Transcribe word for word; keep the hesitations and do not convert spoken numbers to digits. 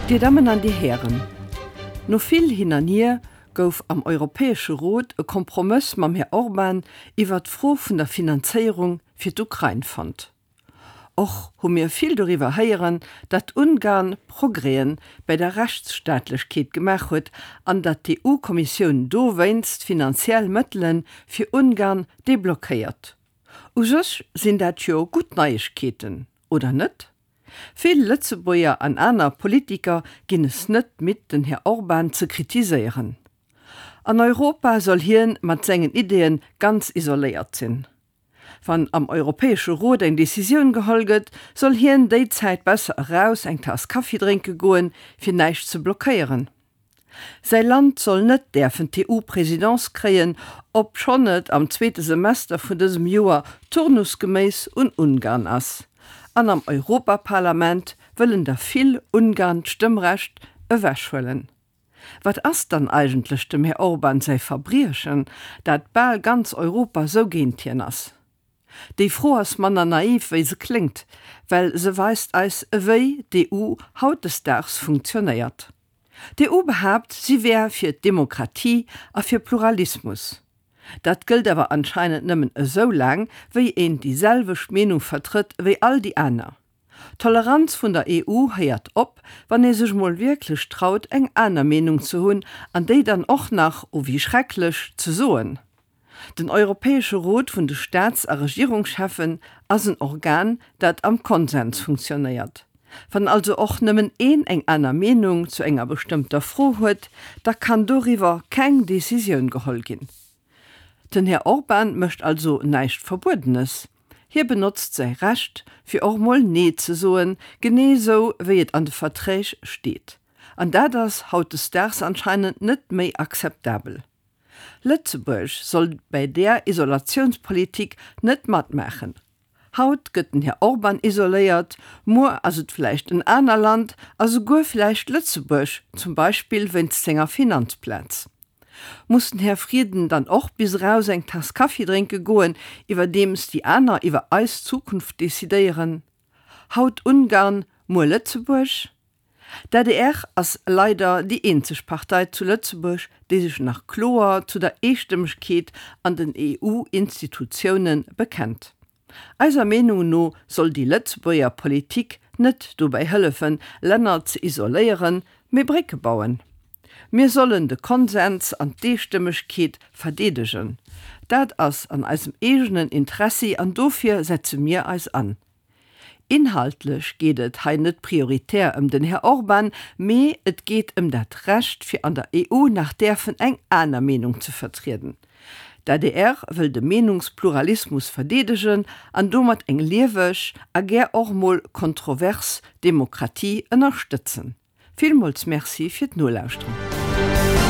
Die Damen an die Herren, no viel hin an hier gouf am Europäesche Rot e Kompromiss mam Herr Orban iwwer d'Fro vun der Finanzierung fir d'Ukraine fand. Och hu mir viel darüber heieren, dat Ungarn Progreen bei der Rechtsstaatlichkeit gemacht huet, an dat die E U-Kommission do weinst finanziell Mëttlen fir Ungarn deblockiert. Usos sind dat jo gut Neuigkeiten, oder net? Viel Lützebäuer an aner Politiker ginn es net mit den Herr Orban zu kritisieren. An Europa soll hien mat sengen Ideen ganz isoliert sinn. Wann am Europäesche Rot eng Decision geholget, soll hien déi Zeit besser heraus eng Tass Kaffee trinke goen, fir neicht zu blockieren. Sei Land soll net derfen T U-Präsidentz kreien, ob schon net am zweite Semester vun diesem Joar turnusgemäß und Ungarn ass. An am Europaparlament willen da viel Ungarn Stimmrecht ewäschwellen. Wat ass dann eigentlich dem Herr Orban sei Fabrierchen, dat ball ganz Europa so gehntien ass? Die froh as manner naiv, wie se klingt, weil se weist als wéi die E U haut des Tags funktioniert. Die E U behabt, sie wär fir Demokratie a fir Pluralismus. Dat gilt aber anscheinend nimmen so lang, wie een dieselbe Menung vertritt wie all die aner. Toleranz von der E U heiert op, wann er sich mal wirklich traut, eng aner Menung zu hunn, an de dann och nach, oh wie schrecklich, zu soen. Den Europäische Rat von den Staats- und Regierungschefen as ein Organ, dat am Konsens funktioniert. Wenn also auch nimmen een eng aner Menung zu enger bestimmter Froh huet, da kann darüber kein Decision geholt gehen. Den Herr Orban möcht also neicht Verbotenes. Hier benutzt sei Recht, für auch mal nee zu soen, genauso wie es an de Vertrag steht. An da das haut des Tags anscheinend nicht mehr akzeptabel. Lützeburg soll bei der Isolationspolitik nicht matt machen. Haut gëtt den Herr Orban isoliert, nur as het vielleicht in einer Land, also go vielleicht Lützeburg, zum Beispiel wenn's Sänger Finanzplatz. Mussten Herr Frieden dann auch bis raus eng Tass Kaffee trinke goen, iwwer dems die aner iwwer eis Zukunft desideieren. Haut Ungarn mo Lützeburg? Der D D R as leider die einzige Partei zu Lützeburg, die sich nach Chlor zu der Einstimmigkeit an den E U-Institutionen bekennt. Eiser Meinung no soll die Lützeburger Politik net dabei helfen, Länder zu isolieren, me Brücke bauen. Wir sollen de Konsens an die Stimmigkeit verdedigen. Dat as an eisem eigenen Interesse an dofir setze mir als an. Inhaltlich geht et hein net prioritär um den Herr Orban, me et geht um dat Recht für an der E U nach derfen eng aner Meinung zu vertreten. Der D D R will de Meinungspluralismus verdedigen, an domat eng liewech, a ger auch mal kontrovers Demokratie unterstützen. Vielmals merci für die Nullausstrahlung.